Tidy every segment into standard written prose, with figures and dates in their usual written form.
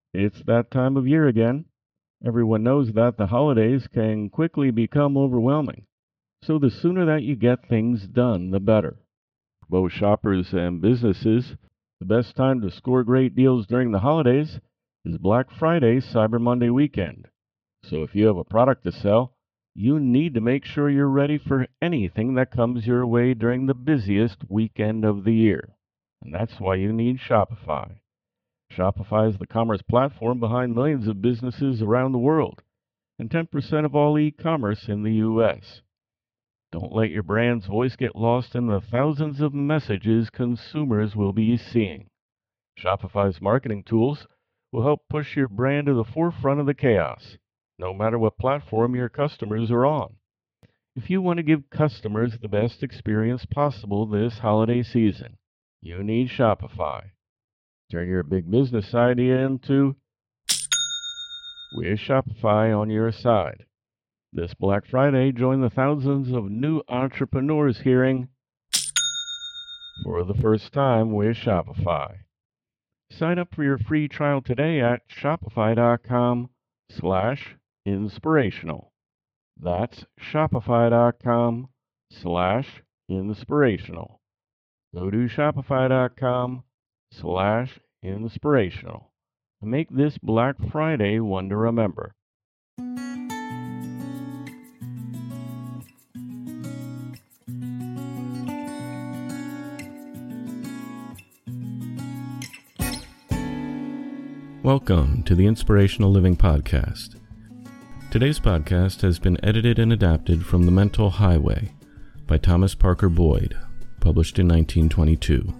It's that time of year again. Everyone knows that the holidays can quickly become overwhelming. So the sooner that you get things done, the better. For both shoppers and businesses, the best time to score great deals during the holidays is Black Friday, Cyber Monday weekend. So if you have a product to sell, you need to make sure you're ready for anything that comes your way during the busiest weekend of the year. And that's why you need Shopify. Shopify is the commerce platform behind millions of businesses around the world and 10% of all e-commerce in the U.S. Don't let your brand's voice get lost in the thousands of messages consumers will be seeing. Shopify's marketing tools will help push your brand to the forefront of the chaos, no matter what platform your customers are on. If you want to give customers the best experience possible this holiday season, you need Shopify. Turn your big business idea into with Shopify on your side. This Black Friday, join the thousands of new entrepreneurs hearing for the first time with Shopify. Sign up for your free trial today at shopify.com/inspirational. That's shopify.com/inspirational. Go to shopify.com/inspirational and make this Black Friday one to remember. Welcome to the Inspirational Living Podcast. Today's podcast has been edited and adapted from The Mental Highway by Thomas Parker Boyd, published in 1922.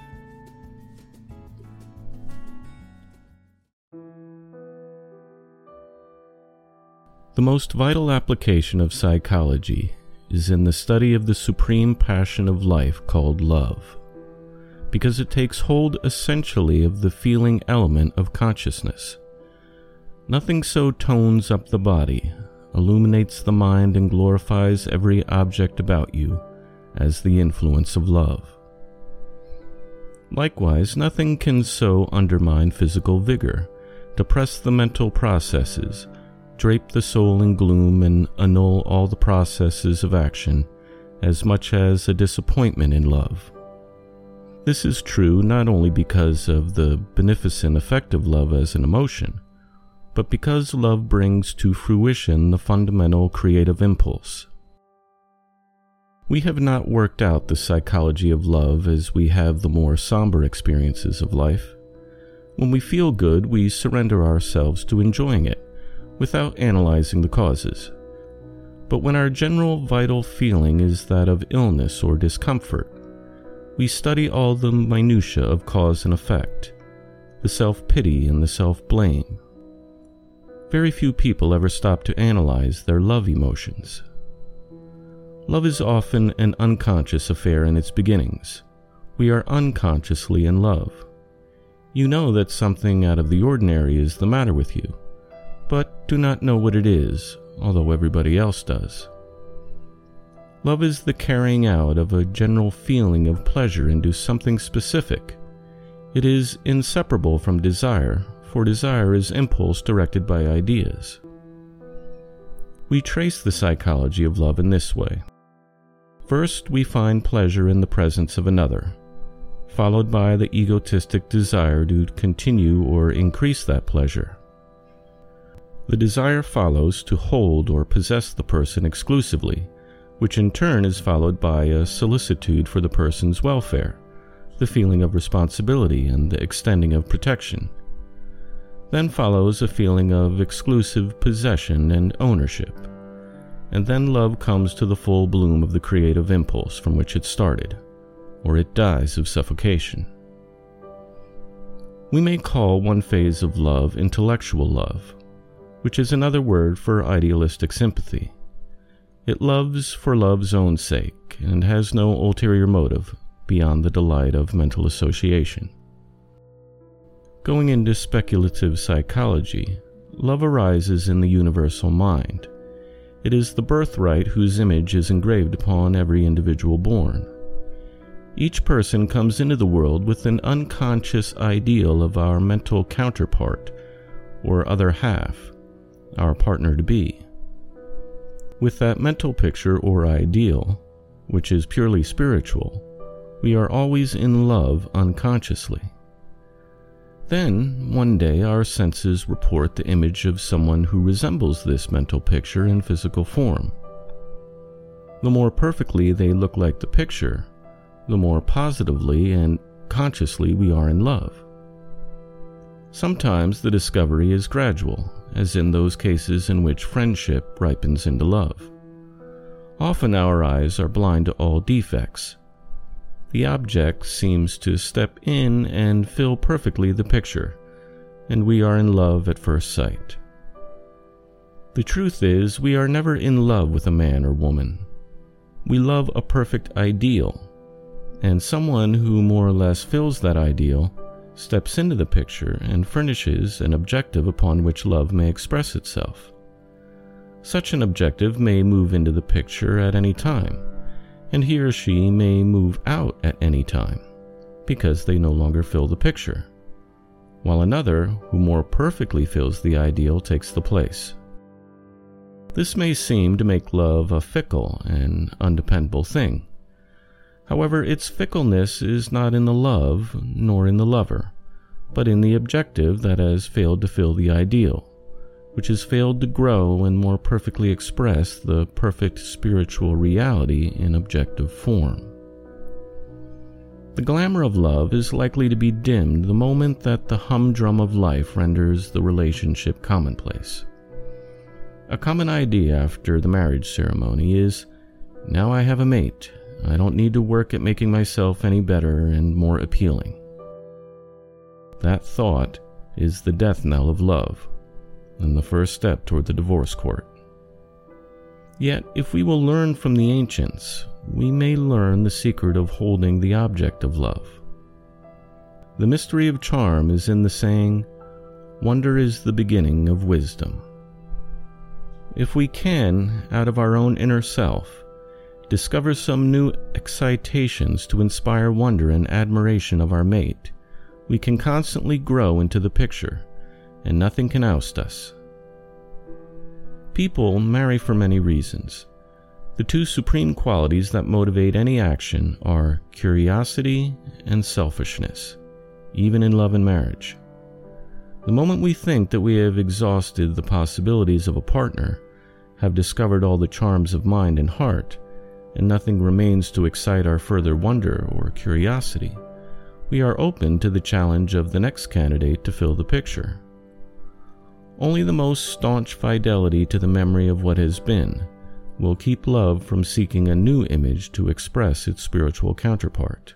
The most vital application of psychology is in the study of the supreme passion of life called love, because it takes hold essentially of the feeling element of consciousness. Nothing so tones up the body, illuminates the mind, and glorifies every object about you as the influence of love. Likewise, nothing can so undermine physical vigor, depress the mental processes, drape the soul in gloom, and annul all the processes of action as much as a disappointment in love. This is true not only because of the beneficent effect of love as an emotion, but because love brings to fruition the fundamental creative impulse. We have not worked out the psychology of love as we have the more somber experiences of life. When we feel good, we surrender ourselves to enjoying it, without analyzing the causes. But when our general vital feeling is that of illness or discomfort, we study all the minutiae of cause and effect, the self-pity and the self-blame. Very few people ever stop to analyze their love emotions. Love is often an unconscious affair in its beginnings. We are unconsciously in love. You know that something out of the ordinary is the matter with you, but do not know what it is, although everybody else does. Love is the carrying out of a general feeling of pleasure into something specific. It is inseparable from desire, for desire is impulse directed by ideas. We trace the psychology of love in this way. First, we find pleasure in the presence of another, followed by the egotistic desire to continue or increase that pleasure. The desire follows to hold or possess the person exclusively, which in turn is followed by a solicitude for the person's welfare, the feeling of responsibility and the extending of protection. Then follows a feeling of exclusive possession and ownership, and then love comes to the full bloom of the creative impulse from which it started, or it dies of suffocation. We may call one phase of love intellectual love, which is another word for idealistic sympathy. It loves for love's own sake, and has no ulterior motive beyond the delight of mental association. Going into speculative psychology, love arises in the universal mind. It is the birthright whose image is engraved upon every individual born. Each person comes into the world with an unconscious ideal of our mental counterpart, or other half, our partner-to-be. With that mental picture or ideal, which is purely spiritual, we are always in love unconsciously. Then, one day, our senses report the image of someone who resembles this mental picture in physical form. The more perfectly they look like the picture, the more positively and consciously we are in love. Sometimes the discovery is gradual, as in those cases in which friendship ripens into love. Often our eyes are blind to all defects. The object seems to step in and fill perfectly the picture, and we are in love at first sight. The truth is, we are never in love with a man or woman. We love a perfect ideal, and someone who more or less fills that ideal steps into the picture and furnishes an objective upon which love may express itself. Such an objective may move into the picture at any time, and he or she may move out at any time, because they no longer fill the picture, while another, who more perfectly fills the ideal, takes the place. This may seem to make love a fickle and undependable thing. However, its fickleness is not in the love, nor in the lover, but in the objective that has failed to fill the ideal, which has failed to grow and more perfectly express the perfect spiritual reality in objective form. The glamour of love is likely to be dimmed the moment that the humdrum of life renders the relationship commonplace. A common idea after the marriage ceremony is, "Now I have a mate. I don't need to work at making myself any better and more appealing." That thought is the death knell of love, and the first step toward the divorce court. Yet, if we will learn from the ancients, we may learn the secret of holding the object of love. The mystery of charm is in the saying, "Wonder is the beginning of wisdom." If we can, out of our own inner self, discover some new excitations to inspire wonder and admiration of our mate, we can constantly grow into the picture, and nothing can oust us. People marry for many reasons. The two supreme qualities that motivate any action are curiosity and selfishness, even in love and marriage. The moment we think that we have exhausted the possibilities of a partner, have discovered all the charms of mind and heart, and nothing remains to excite our further wonder or curiosity, we are open to the challenge of the next candidate to fill the picture. Only the most staunch fidelity to the memory of what has been will keep love from seeking a new image to express its spiritual counterpart.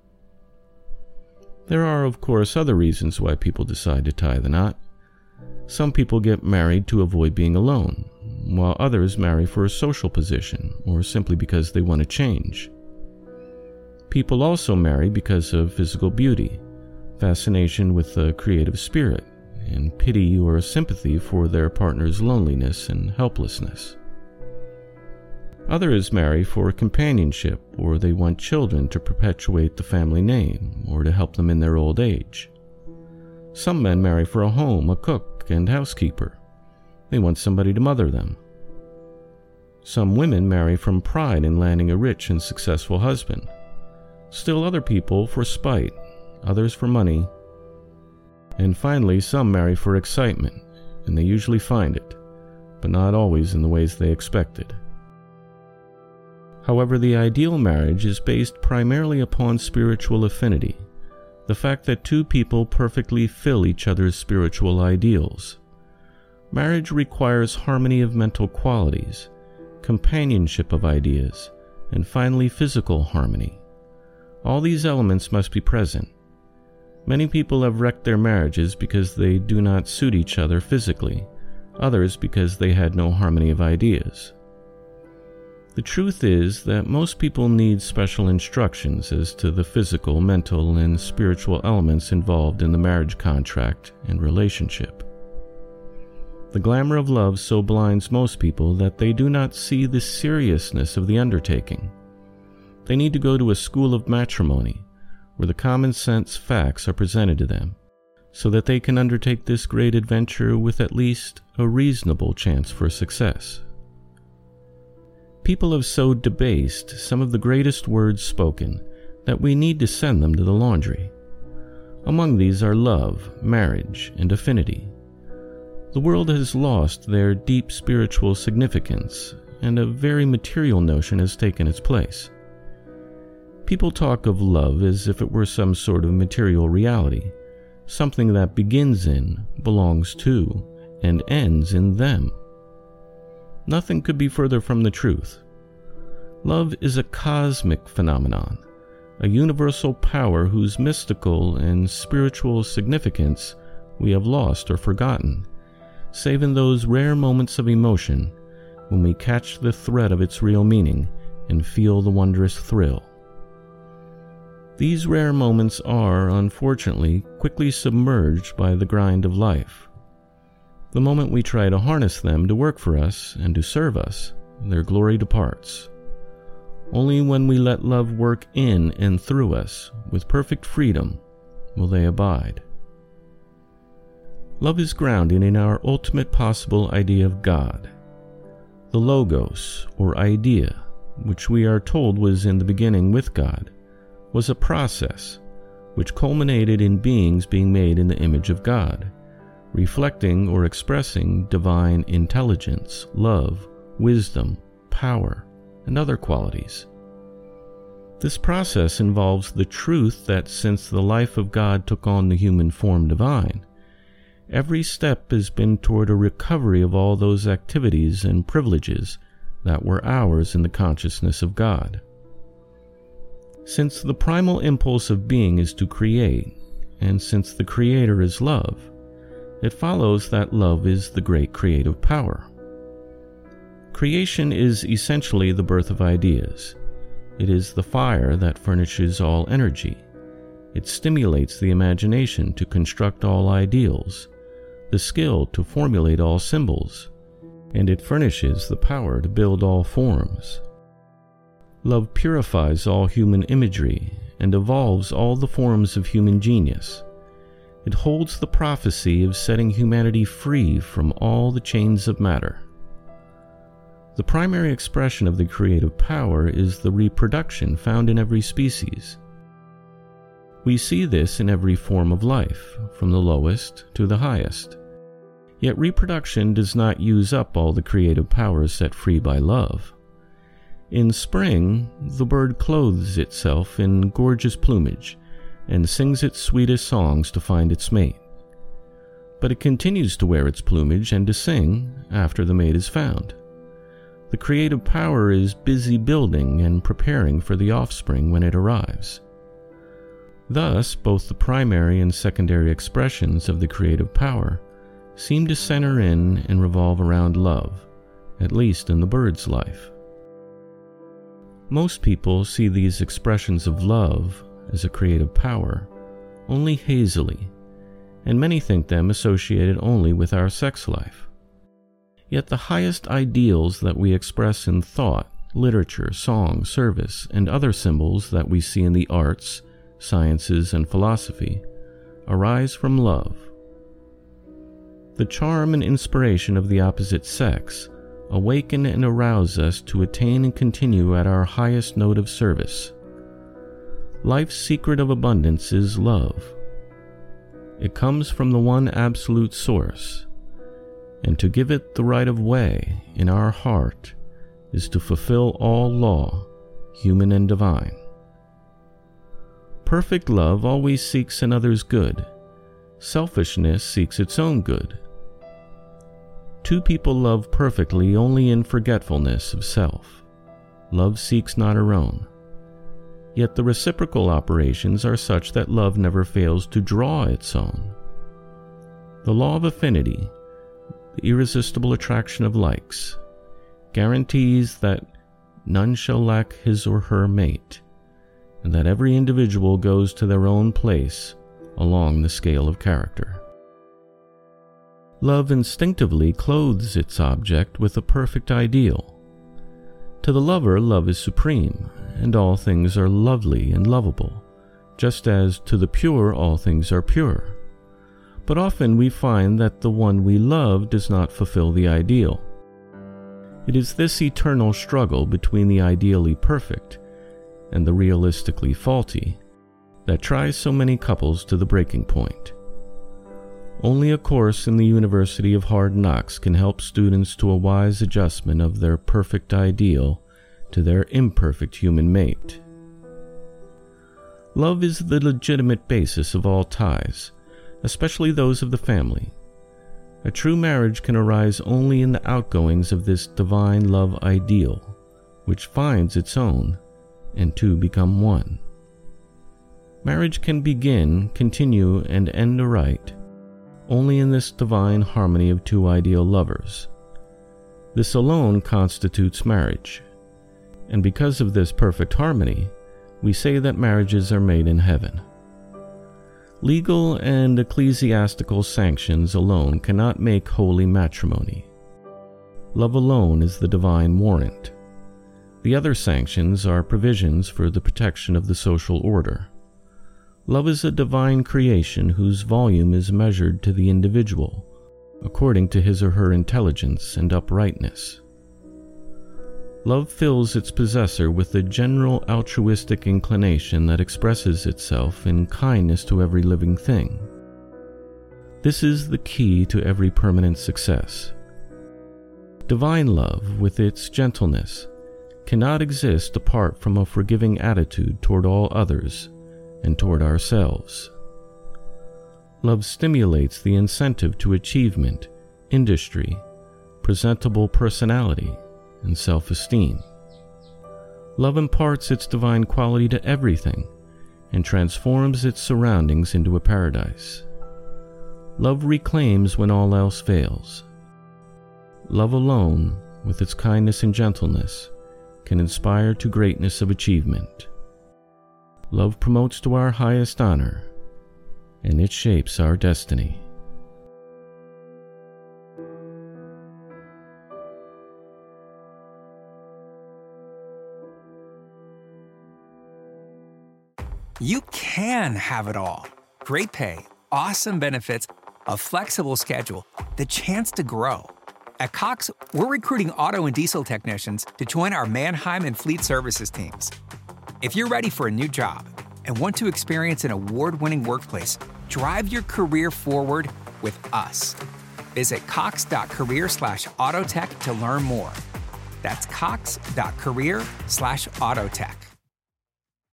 There are, of course, other reasons why people decide to tie the knot. Some people get married to avoid being alone, while others marry for a social position or simply because they want to change. People also marry because of physical beauty, fascination with the creative spirit, and pity or sympathy for their partner's loneliness and helplessness. Others marry for companionship, or they want children to perpetuate the family name or to help them in their old age. Some men marry for a home, a cook, and housekeeper. They want somebody to mother them. Some women marry from pride in landing a rich and successful husband. Still other people for spite, others for money. And finally, some marry for excitement, and they usually find it, but not always in the ways they expected. However, the ideal marriage is based primarily upon spiritual affinity, the fact that two people perfectly fill each other's spiritual ideals. Marriage requires harmony of mental qualities, companionship of ideas, and finally physical harmony. All these elements must be present. Many people have wrecked their marriages because they do not suit each other physically, others because they had no harmony of ideas. The truth is that most people need special instructions as to the physical, mental, and spiritual elements involved in the marriage contract and relationship. The glamour of love so blinds most people that they do not see the seriousness of the undertaking. They need to go to a school of matrimony, where the common sense facts are presented to them, so that they can undertake this great adventure with at least a reasonable chance for success. People have so debased some of the greatest words spoken that we need to send them to the laundry. Among these are love, marriage, and affinity. The world has lost their deep spiritual significance, and a very material notion has taken its place. People talk of love as if it were some sort of material reality, something that begins in, belongs to, and ends in them. Nothing could be further from the truth. Love is a cosmic phenomenon, a universal power whose mystical and spiritual significance we have lost or forgotten, save in those rare moments of emotion when we catch the thread of its real meaning and feel the wondrous thrill. These rare moments are, unfortunately, quickly submerged by the grind of life. The moment we try to harness them to work for us and to serve us, their glory departs. Only when we let love work in and through us with perfect freedom will they abide. Love is grounded in our ultimate possible idea of God. The Logos, or idea, which we are told was in the beginning with God, was a process which culminated in beings being made in the image of God, reflecting or expressing divine intelligence, love, wisdom, power, and other qualities. This process involves the truth that since the life of God took on the human form divine, every step has been toward a recovery of all those activities and privileges that were ours in the consciousness of God. Since the primal impulse of being is to create, and since the Creator is love, it follows that love is the great creative power. Creation is essentially the birth of ideas. It is the fire that furnishes all energy. It stimulates the imagination to construct all ideals, the skill to formulate all symbols, and it furnishes the power to build all forms. Love purifies all human imagery and evolves all the forms of human genius. It holds the prophecy of setting humanity free from all the chains of matter. The primary expression of the creative power is the reproduction found in every species. We see this in every form of life, from the lowest to the highest. Yet reproduction does not use up all the creative powers set free by love. In spring, the bird clothes itself in gorgeous plumage and sings its sweetest songs to find its mate. But it continues to wear its plumage and to sing after the mate is found. The creative power is busy building and preparing for the offspring when it arrives. Thus, both the primary and secondary expressions of the creative power seem to center in and revolve around love, at least in the bird's life. Most people see these expressions of love as a creative power only hazily, and many think them associated only with our sex life. Yet the highest ideals that we express in thought, literature, song, service, and other symbols that we see in the arts, sciences, and philosophy arise from love. The charm and inspiration of the opposite sex awaken and arouse us to attain and continue at our highest note of service. Life's secret of abundance is love. It comes from the one absolute source, and to give it the right of way in our heart is to fulfill all law, human and divine. Perfect love always seeks another's good. Selfishness seeks its own good. Two people love perfectly only in forgetfulness of self. Love seeks not her own. Yet the reciprocal operations are such that love never fails to draw its own. The law of affinity, the irresistible attraction of likes, guarantees that none shall lack his or her mate, and that every individual goes to their own place along the scale of character. Love instinctively clothes its object with a perfect ideal. To the lover, love is supreme, and all things are lovely and lovable, just as to the pure all things are pure. But often we find that the one we love does not fulfill the ideal. It is this eternal struggle between the ideally perfect and the realistically faulty that tries so many couples to the breaking point. Only a course in the University of Hard Knocks can help students to a wise adjustment of their perfect ideal to their imperfect human mate. Love is the legitimate basis of all ties, especially those of the family. A true marriage can arise only in the outgoings of this divine love ideal, which finds its own, and two become one. Marriage can begin, continue, and end aright only in this divine harmony of two ideal lovers. This alone constitutes marriage, and because of this perfect harmony, we say that marriages are made in heaven. Legal and ecclesiastical sanctions alone cannot make holy matrimony. Love alone is the divine warrant. The other sanctions are provisions for the protection of the social order. Love is a divine creation whose volume is measured to the individual, according to his or her intelligence and uprightness. Love fills its possessor with a general altruistic inclination that expresses itself in kindness to every living thing. This is the key to every permanent success. Divine love, with its gentleness, cannot exist apart from a forgiving attitude toward all others and toward ourselves. Love stimulates the incentive to achievement, industry, presentable personality, and self-esteem. Love imparts its divine quality to everything and transforms its surroundings into a paradise. Love reclaims when all else fails. Love alone, with its kindness and gentleness, can inspire to greatness of achievement. Love promotes to our highest honor, and it shapes our destiny. You can have it all. Great pay, awesome benefits, a flexible schedule, the chance to grow. At Cox, we're recruiting auto and diesel technicians to join our Mannheim and Fleet Services teams. If you're ready for a new job and want to experience an award-winning workplace, drive your career forward with us. Visit cox.career/autotech to learn more. That's cox.career/autotech.